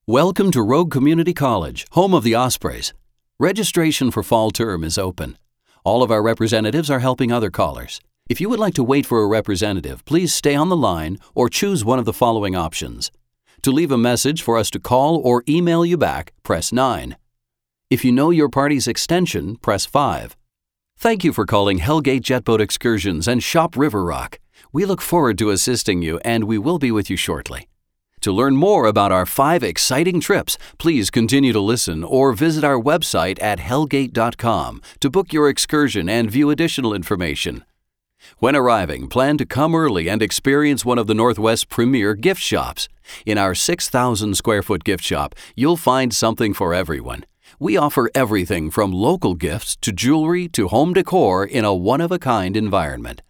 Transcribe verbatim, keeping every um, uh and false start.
Welcome to Rogue Community College, home of the Ospreys. Registration for fall term is open. All of our representatives are helping other callers. If you would like to wait for a representative, please stay on the line or choose one of the following options. To leave a message for us to call or email you back, press nine. If you know your party's extension, press five. Thank you for calling Hellgate Jetboat Excursions and Shop River Rock. We look forward to assisting you, and we will be with you shortly. To learn more about our five exciting trips, please continue to listen or visit our website at hellgate dot com to book your excursion and view additional information. When arriving, plan to come early and experience one of the Northwest's premier gift shops. In our six thousand square foot gift shop, you'll find something for everyone. We offer everything from local gifts to jewelry to home decor in a one-of-a-kind environment.